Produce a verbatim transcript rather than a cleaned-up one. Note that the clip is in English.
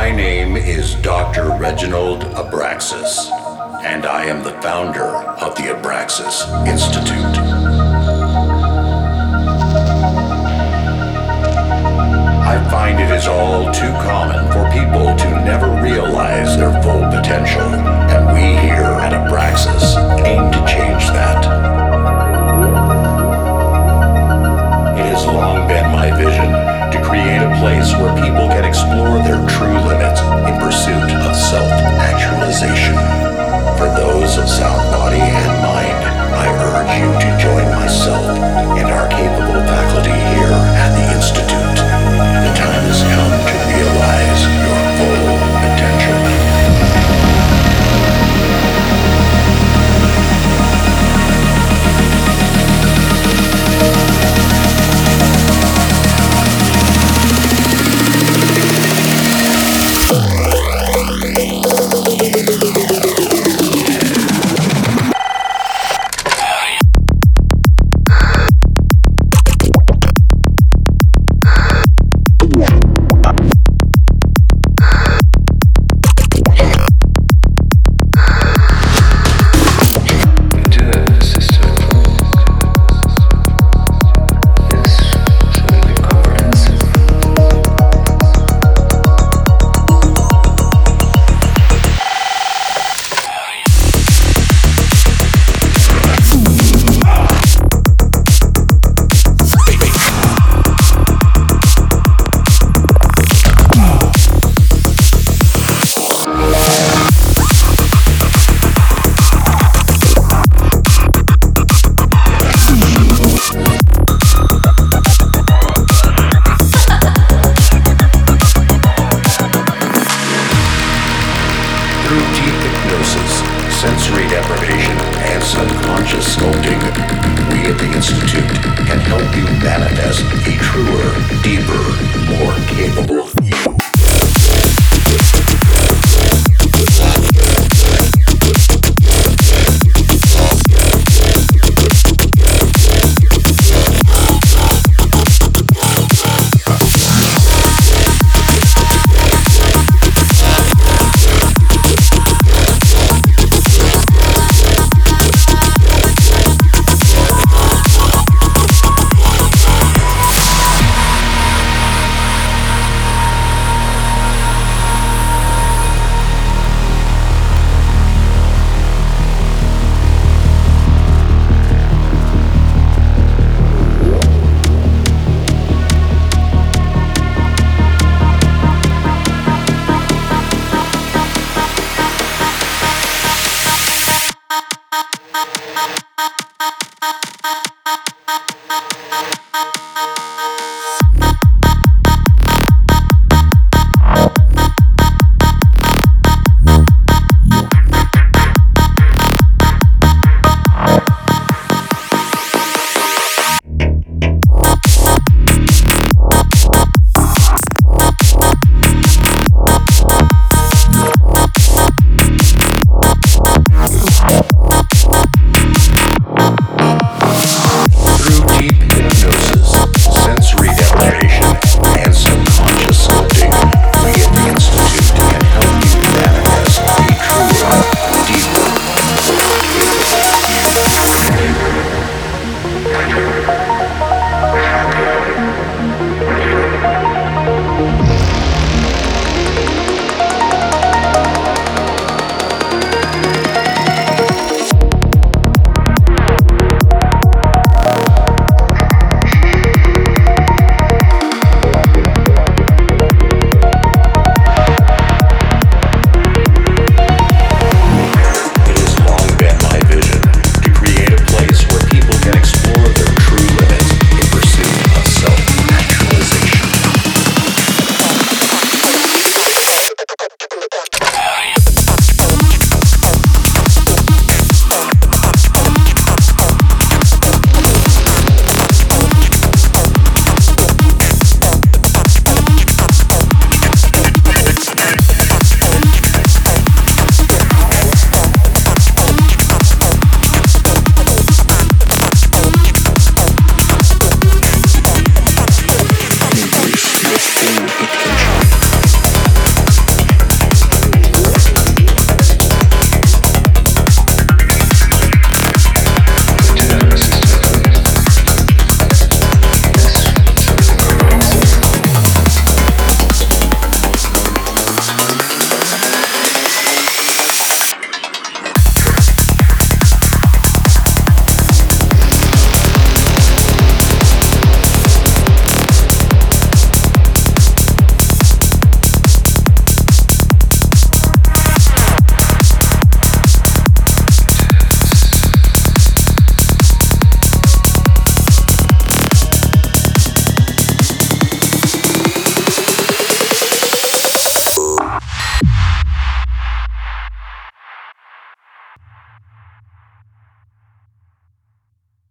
My name is Doctor Reginald Abraxas, and I am the founder of the Abraxas Institute. I find it is all too common for people to never realize their full potential, and we here at Abraxas aim to change that. It has long been my vision to create a place where people can explore their true limits in pursuit of self-actualization. For those of sound body and mind, I urge you to join myself and our capable faculty here at the Institute. The time has come to realize your full potential. Sensory deprivation and subconscious sculpting, we at the Institute can help you manifest a truer, deeper, more capable